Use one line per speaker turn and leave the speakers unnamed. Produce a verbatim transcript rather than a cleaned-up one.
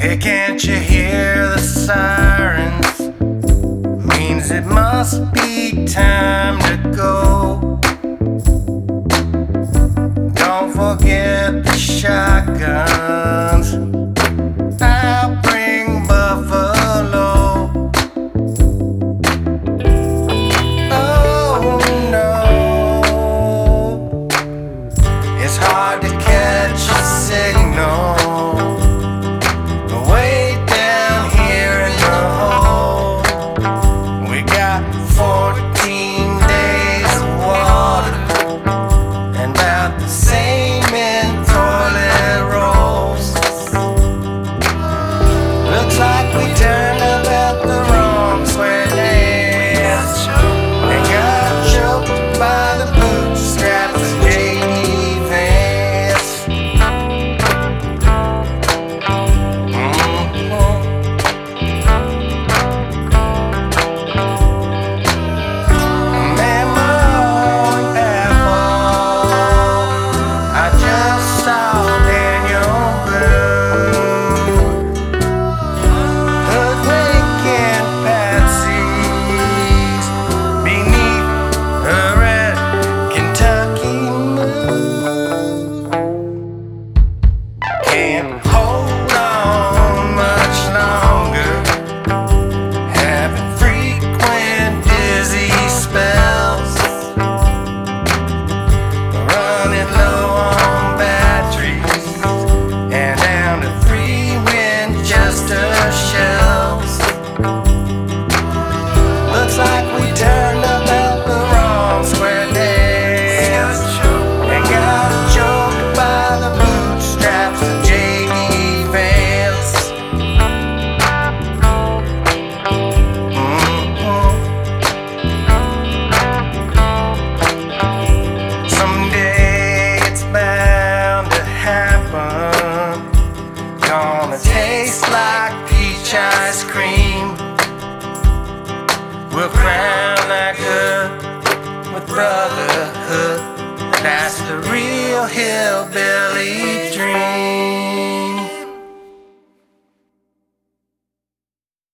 Hey, can't you hear the sirens? Means it must be time to go. Don't forget the shotguns. I'll bring buffalo. Oh no, it's hard to catch a signal. Can't hold on much longer, having frequent dizzy spells, running low on batteries, and down to three Winchester shells. Looks like we turned up at the wrong square dance and got choked by the bootstraps of J D Vance. Mm-hmm. Someday it's bound to happen. Gonna taste like peach ice cream. We'll crown that good with brotherhood. That's the real hillbilly